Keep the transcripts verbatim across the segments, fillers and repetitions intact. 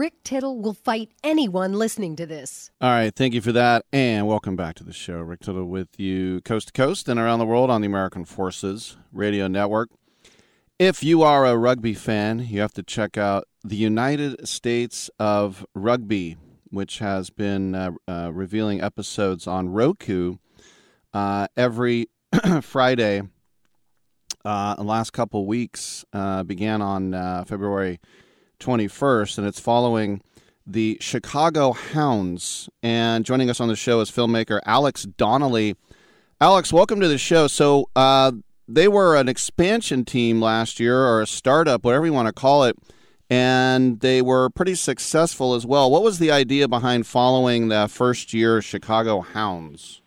Rick Tittle will fight anyone listening to this. All right, thank you for that, and welcome back to the show. Rick Tittle with you coast to coast and around the world on the American Forces Radio Network. If you are a rugby fan, you have to check out the United States of Rugby, which has been uh, uh, revealing episodes on Roku uh, every Friday. Uh, the last couple weeks uh, began on uh, February twenty-first, and it's following the Chicago Hounds. And joining us on the show is filmmaker Alex Donnelly. Alex, welcome to the show. So uh, they were an expansion team last year, or a startup, whatever you want to call it, and they were pretty successful as well. What was the idea behind following the first-year Chicago Hounds?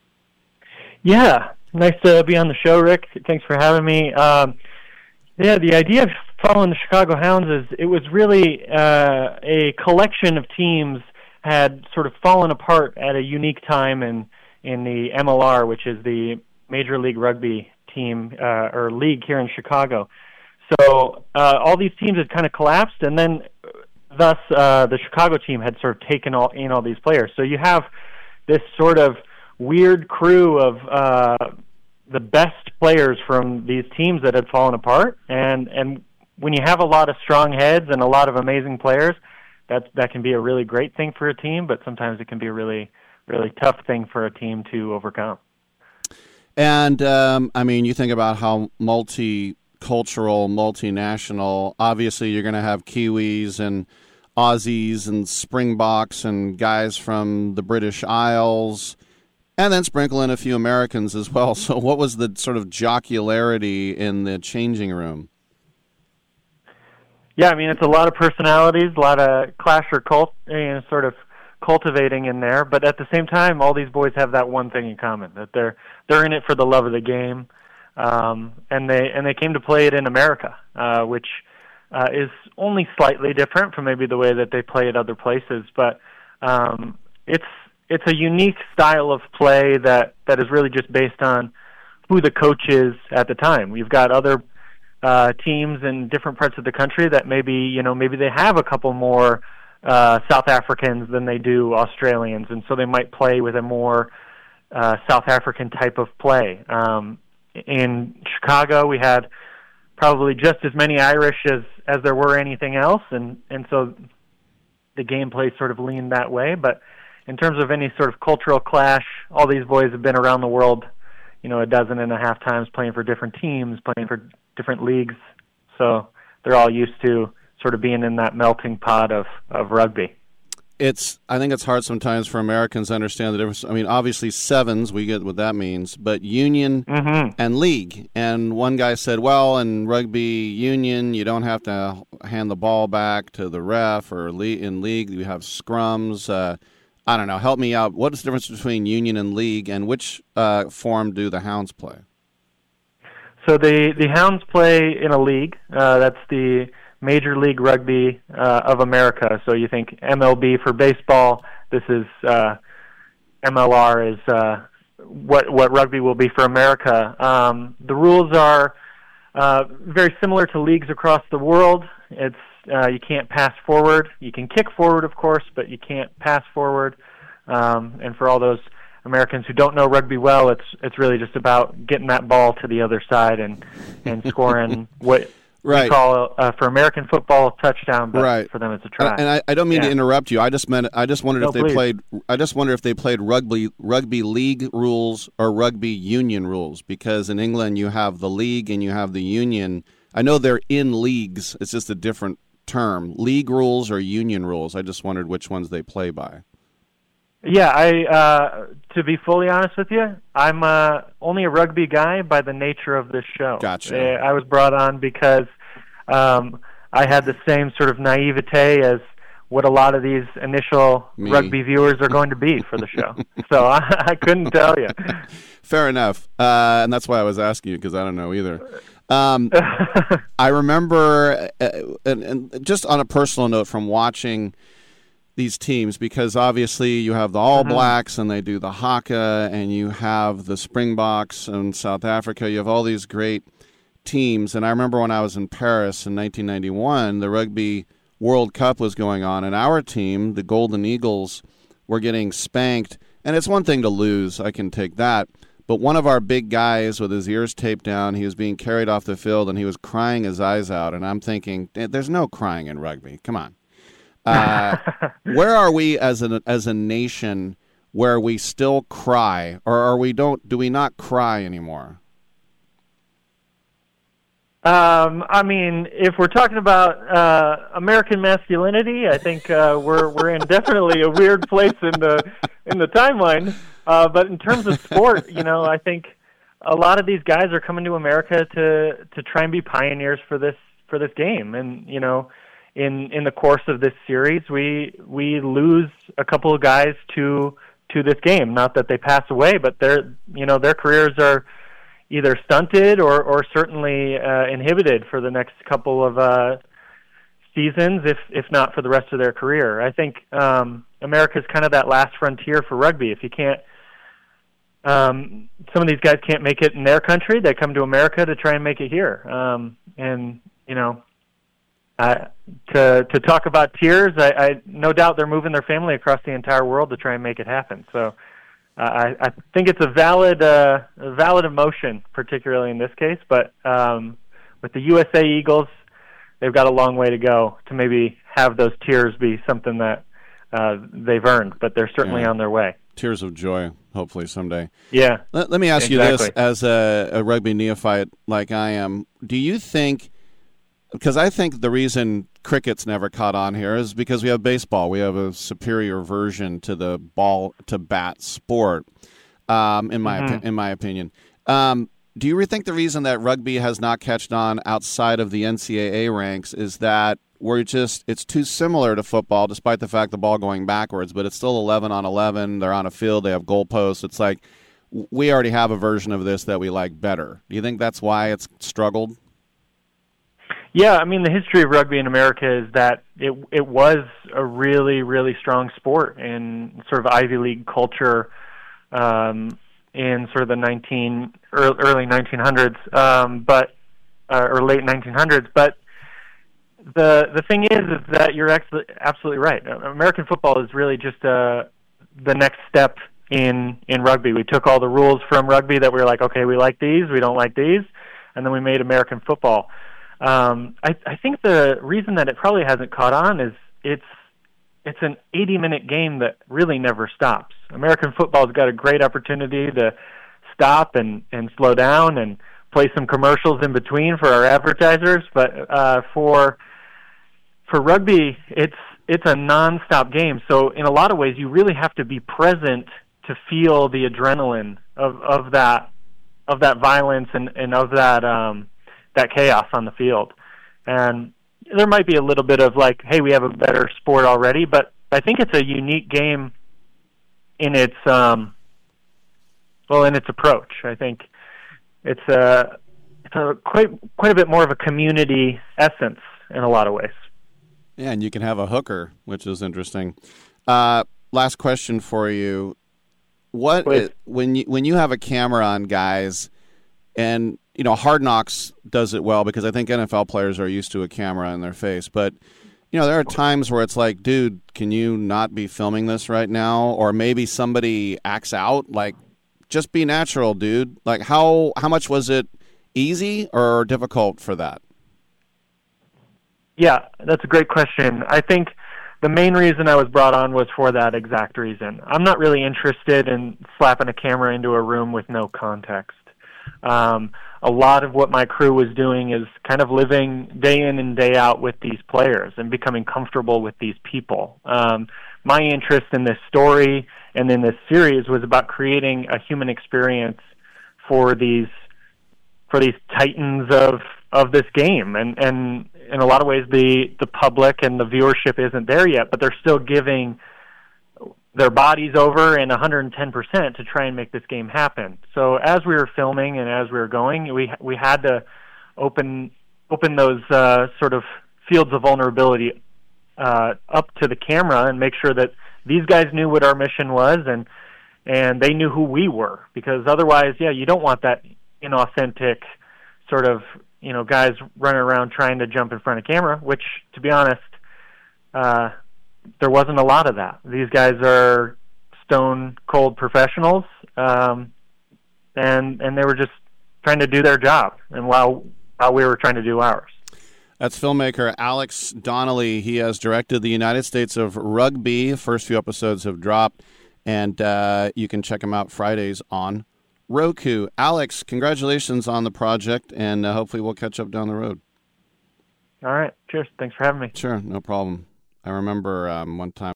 Yeah. Nice to be on the show, Rick. Thanks for having me. Um, yeah, the idea of following the Chicago Hounds is it was really uh, a collection of teams had sort of fallen apart at a unique time in in the M L R, which is the Major League Rugby team uh, or league here in Chicago. So uh, all these teams had kind of collapsed, and then thus uh, the Chicago team had sort of taken all in all these players. So you have this sort of weird crew of uh, the best players from these teams that had fallen apart, and and when you have a lot of strong heads and a lot of amazing players, that that can be a really great thing for a team, but sometimes it can be a really really tough thing for a team to overcome. And um, I mean, you think about how multicultural, multinational. Obviously, you're going to have Kiwis and Aussies and Springboks and guys from the British Isles. And then sprinkle in a few Americans as well. So what was the sort of jocularity in the changing room? Yeah, I mean, it's a lot of personalities, a lot of clash or cult, you know, sort of cultivating in there. But at the same time, all these boys have that one thing in common, that they're they're in it for the love of the game. Um, and they and they came to play it in America, uh, which uh, is only slightly different from maybe the way that they play at other places. But um, it's It's a unique style of play that, that is really just based on who the coach is at the time. We've got other uh, teams in different parts of the country that maybe, you know, maybe they have a couple more uh, South Africans than they do Australians, and so they might play with a more uh, South African type of play. Um, in Chicago, we had probably just as many Irish as, as there were anything else, and, and so the gameplay sort of leaned that way, but in terms of any sort of cultural clash, all these boys have been around the world, you know, a dozen and a half times playing for different teams, playing for different leagues. So they're all used to sort of being in that melting pot of, of rugby. It's, I think it's hard sometimes for Americans to understand the difference. I mean, obviously sevens, we get what that means, but union mm-hmm. and league. And one guy said, well, in rugby union, you don't have to hand the ball back to the ref, or in league, you have scrums. Uh, I don't know. Help me out. What is the difference between union and league, and which uh, form do the Hounds play? So the, the Hounds play in a league. Uh, that's the Major League Rugby uh, of America. So you think M L B for baseball. This is uh, M L R is uh, what what rugby will be for America. Um, the rules are uh, very similar to leagues across the world. It's Uh, you can't pass forward. You can kick forward, of course, but you can't pass forward. Um, and for all those Americans who don't know rugby well, it's it's really just about getting that ball to the other side and, and scoring what right. we call uh, for American football a touchdown, but right. for them it's a try. And I, I don't mean yeah. to interrupt you. I just meant I just wondered no, if they please. played. I just wondered if they played rugby rugby league rules or rugby union rules, because in England you have the league and you have the union. I know they're in leagues. It's just a different term. League rules or union rules. I just wondered which ones they play by. Yeah, I uh, to be fully honest with you, I'm uh, only a rugby guy by the nature of this show. Gotcha. Uh, I was brought on because um, I had the same sort of naivete as what a lot of these initial Me. rugby viewers are going to be for the show. So I, I couldn't tell you. Fair enough. Uh, and that's why I was asking you, because I don't know either. Um, I remember, uh, and, and just on a personal note from watching these teams, because obviously you have the All Blacks and they do the Haka, and you have the Springboks in South Africa. You have all these great teams. And I remember when I was in Paris in nineteen ninety-one, the Rugby World Cup was going on, and our team, the Golden Eagles, were getting spanked. And it's one thing to lose. I can take that. But one of our big guys with his ears taped down, he was being carried off the field, and he was crying his eyes out. And I'm thinking, there's no crying in rugby. Come on. Uh, where are we as a, as a nation where we still cry, or are we don't? Do we not cry anymore? Um, I mean, if we're talking about uh, American masculinity, I think uh, we're we're in definitely a weird place in the in the timeline. Uh, but in terms of sport, you know, I think a lot of these guys are coming to America to to try and be pioneers for this for this game. And you know, in in the course of this series, we we lose a couple of guys to to this game. Not that they pass away, but their you know their careers are either stunted or, or certainly uh, inhibited for the next couple of uh, seasons, if if not for the rest of their career. I think um, America's kind of that last frontier for rugby. If you can't, um, some of these guys can't make it in their country, they come to America to try and make it here. Um, and you know, uh, to to talk about tears, I, I no doubt they're moving their family across the entire world to try and make it happen. So. Uh, I, I think it's a valid, uh, a valid emotion, particularly in this case. But um, with the U S A Eagles, they've got a long way to go to maybe have those tears be something that uh, they've earned. But they're certainly yeah. on their way. Tears of joy, hopefully someday. Yeah. Let, let me ask exactly. you this, as a, a rugby neophyte like I am, do you think? Because I think the reason cricket's never caught on here is because we have baseball. We have a superior version to the ball to bat sport, um, in my mm-hmm. opi- in my opinion. Um, do you think the reason that rugby has not catched on outside of the N C double A ranks is that we're just it's too similar to football, despite the fact the ball going backwards, but it's still eleven on eleven. They're on a field. They have goalposts. It's like we already have a version of this that we like better. Do you think that's why it's struggled? Yeah, I mean, the history of rugby in America is that it it was a really, really strong sport in sort of Ivy League culture um, in sort of the nineteen early nineteen hundreds, um, but uh, or late nineteen hundreds. But the the thing is, is that you're absolutely right. American football is really just uh, the next step in in rugby. We took all the rules from rugby that we were like, okay, we like these, we don't like these, and then we made American football. Um, I, I think the reason that it probably hasn't caught on is it's it's an eighty-minute game that really never stops. American football's got a great opportunity to stop and, and slow down and play some commercials in between for our advertisers, but uh, for for rugby, it's it's a non-stop game. So in a lot of ways, you really have to be present to feel the adrenaline of, of that of that violence and, and of that. Um, that chaos on the field. And there might be a little bit of like, hey, we have a better sport already, but I think it's a unique game in its, um, well, in its approach. I think it's a, it's a quite, quite a bit more of a community essence in a lot of ways. Yeah, and you can have a hooker, which is interesting. Uh, last question for you. What, is, when you, when you have a camera on guys and, you know, Hard Knocks does it well because I think N F L players are used to a camera in their face. But, you know, there are times where it's like, dude, can you not be filming this right now? Or maybe somebody acts out. Like, just be natural, dude. Like, how how much was it easy or difficult for that? Yeah, that's a great question. I think the main reason I was brought on was for that exact reason. I'm not really interested in slapping a camera into a room with no context. Um, a lot of what my crew was doing is kind of living day in and day out with these players and becoming comfortable with these people. Um, my interest in this story and in this series was about creating a human experience for these for these titans of of this game. And, and in a lot of ways, the, the public and the viewership isn't there yet, but they're still giving their bodies over and one hundred ten percent to try and make this game happen. So as we were filming and as we were going, we we had to open open those uh, sort of fields of vulnerability uh, up to the camera and make sure that these guys knew what our mission was and and they knew who we were. Because otherwise, yeah, you don't want that inauthentic sort of, you know, guys running around trying to jump in front of camera, which, to be honest, uh, there wasn't a lot of that. These guys are stone cold professionals, um, and and they were just trying to do their job, and while while we were trying to do ours. That's filmmaker Alex Donnelly. He has directed the United States of Rugby. First few episodes have dropped, and uh, you can check him out Fridays on Roku. Alex, congratulations on the project, and uh, hopefully we'll catch up down the road. All right. Cheers. Thanks for having me. Sure, no problem. I remember um, one time